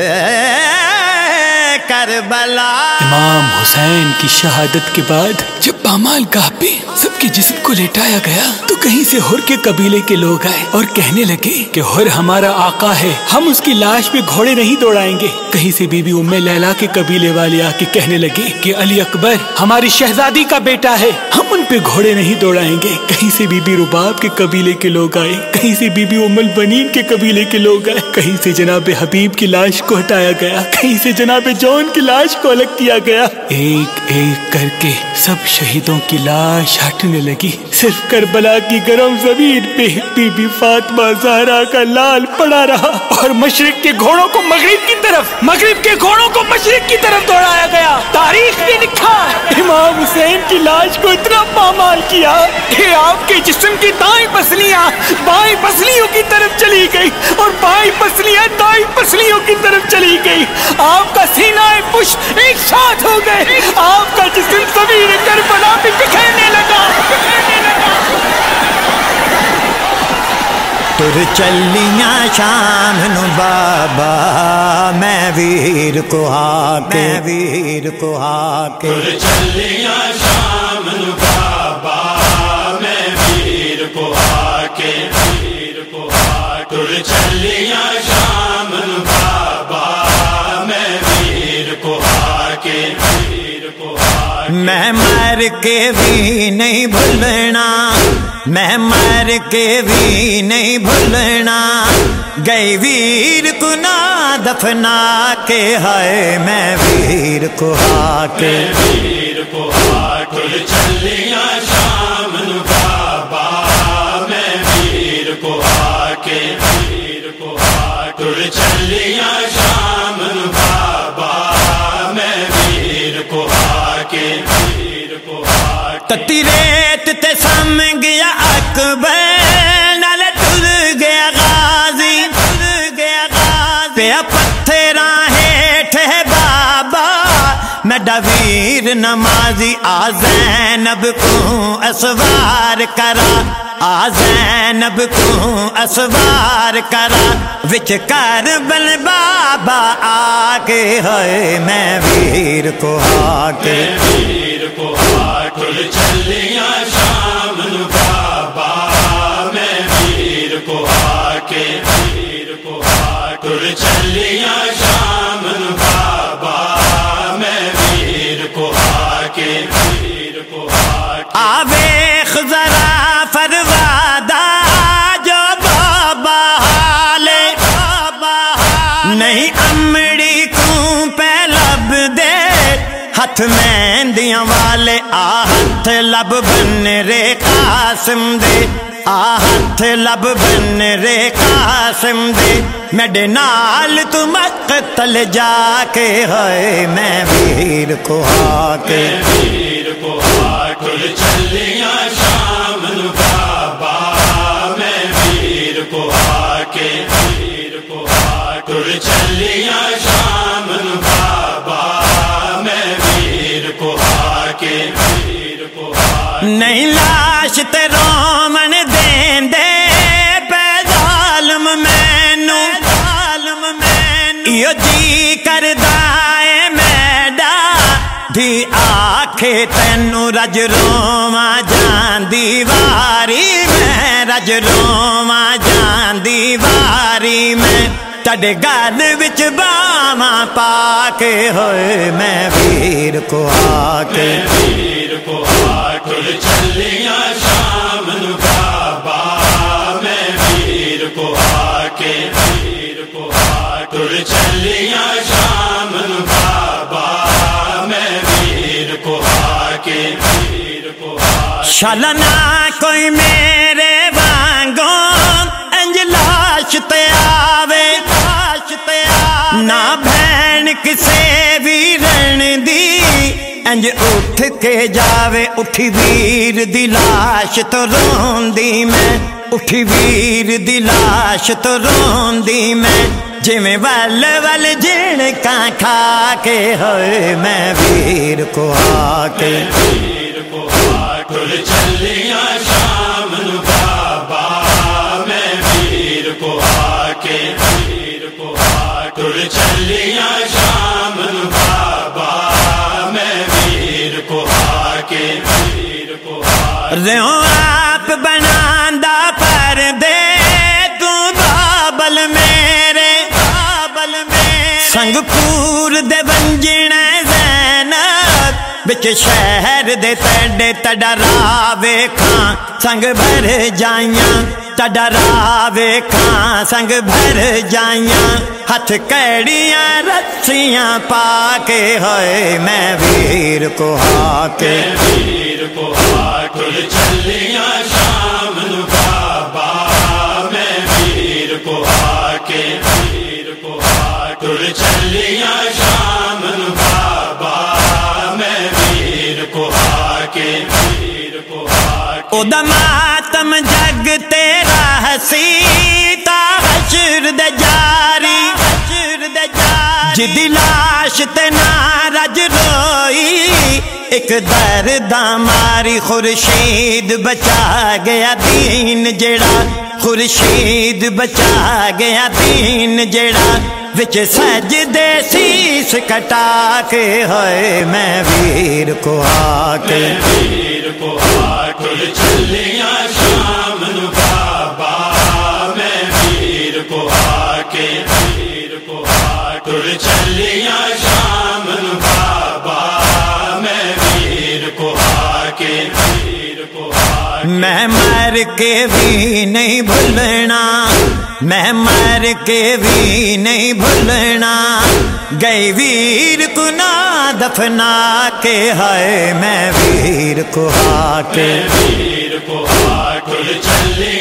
کربلا۔ امام حسین کی شہادت کے بعد جب پامال گاہ پہ سب کے جسم کو لٹایا گیا تو کہیں سے ہر کے قبیلے کے لوگ آئے اور کہنے لگے کہ ہر ہمارا آقا ہے، ہم اس کی لاش پہ گھوڑے نہیں دوڑائیں گے۔ کہیں سے بی بی ام لیلا کے قبیلے والے آ کے کہنے لگے کہ علی اکبر ہماری شہزادی کا بیٹا ہے، ہم ان پہ گھوڑے نہیں دوڑائیں گے۔ کہیں سے بی بی رباب کے قبیلے کے لوگ آئے، کہیں سے بی بی ام البنین کے قبیلے کے لوگ آئے، کہیں سے جناب حبیب کی لاش کو ہٹایا گیا، کہیں سے جناب جون کی لاش کو الگ کیا گیا۔ ایک ایک کر کے سب شہیدوں کی لاش ہٹنے لگی، صرف کربلا کی گرم زمین پہ بی بی فاطمہ زہرا کا لال پڑا رہا، اور مشرق کے گھوڑوں کو مغرب کی طرف، مغرب کے گھوڑوں کو مشرق کی طرف دوڑایا گیا۔ تاریخ نے لکھا امام حسین کی لاش کو اتنا پامال کیا کہ آپ کے جسم کی دائیں پسلیاں بائیں پسلیوں کی طرف چلی گئی اور بائیں پسلیاں دائیں پسلیوں کی طرف چلی گئی۔ آپ کا سینہ پشت ایک ساتھ ہو گئے، آپ کا جسم زمین کربلا پہ بکھرنے لگا۔ تر چلیاں شام نو بابا میں ویر کو ہاکے، میں ویر کو ہاکے۔ تر چلیاں شام نو بابا میں ویر کو ہاکے، ویر کو ہاکے۔ تر چلیاں شام نو بابا میں ویر کو ہاکے، ویر کو ہاکے۔ میں مر کے بھی نہیں بھولنا، میں مر کے بھی نہیں بھولنا، گئی ویر کو نہ دفنا کے، ہے میں ویر کو ہاکے، ویر کو ہاکے۔ تر چلیاں شام نو بابا میں ویر کو ہاکے، ویر کو ہاکے۔ تر چلیاں شام نو بابا میں ویر کو ہاکے، ویر کو ہاکے۔ تتی ریت تے سم گیا اکبر، نالے ٹر گیا غازی، ٹر گیا غازی، پیا پتھراں ہیٹھ ہے بابا میڈا ویر نمازی۔ آ زینب کو اسوار کرا، آ زینب کو اسوار کرا، وچ کربل بابا آ کے، ہے میں ویر کو ہاکے، ویر کو ہاکے۔ تر چلیاں شام نو بابا میں ویر کو ہاکے، ویر کو ہاکے۔ تر چلیاں شام نو بابا میں ویر کو ہاکے، ویر کو ہاکے۔ آویخ ذرا فروادا جو بابا حالے، نہیں امڑی کو پہ لب دے، ہاتھ مہندیاں والے آ ہاتھ لب بن رے قاسم دے، آ ہاتھ لب بن رے قاسم دے، میڈے نال تو مقتل جا کے، ہے میں ویر کو ہاکے، ویر کو ہاکے۔ تر چلیاں شام نو بابا میں ویر کو ہاکے، ویر کو ہاکے۔ تر چلیاں شام نو بابا میں ویر کو ہاکے، ویر کو ہاکے۔ نہیں لاش تے رومن دین دے پہ ظالم مینو، ظالم مینو ایو جی کردا اے میڈا دی آکھے تینو رج رواں جان دی واری میں، رج رواں جان دی واری میں، تڈے گل وچ باواں پا کے، ہوئے میں ویر کو ہاکے، ویر کو ہاکے۔ تر چلیاں شام نو بابا میں ویر کو ہاکے، ویر کو ہاکے۔ تر چلیاں شام نو بابا میں ویر کو ہاکے، ویر کو ہاکے۔ شالنا کوئی میرے وانگوں انج لاش تے آوے، لاش تے آوے، نہ بہن کسے ویرن دی انج اٹھ کے جاوے، اٹھی ویر دی لاش تو روندی میں، اٹھی ویر دی لاش تو روندی میں، جویں ول ول جھڑکاں کھا کے، ہوئے میں ویر کو ہاکے، ویر کو ہاکے۔ تر چلیاں شام نو بابا میں ویر کو ہاکے، ویر کو ہاکے۔ تر چلیاں شام نو بابا میں ویر کو آ کے ریوں آپ بناندا پر دے تو بابل میرے سنگ پور دے ونجن زینب بچ شہر دے تڈے تڈرا ویکھاں سنگ بھر جائیاں تڈرا ویکھاں سنگ بھر جائیاں ہاتھ کیڑیاں رسیاں پا کے ہوئے میں ویر کو ہا کے تر چلیاں شام نو بابا میں ویر کو آ کے تر چلیاں شام نو بابا میں ویر کو آ کے او دا ماتم جگ تیرا ہسی تا حشر دے جاری جدی لاش تے نارج روئی ایک درداں ماری خورشید بچا گیا دین جڑا خورشید بچا گیا دین جڑا وچ سجدے سیس کٹا کے ہوئے میں ویر کو آ کے تر چلیاں شام نو بابا میں ویر کو آ کے تر چلیاں شام نو بابا میں ویر کو آ کے میں مر کے بھی نہیں بھولنا میں مر کے بھی نہیں بھولنا گئی ویر کو نہ دفنا کے ہے میں ویر کو آ کے تر چلیاں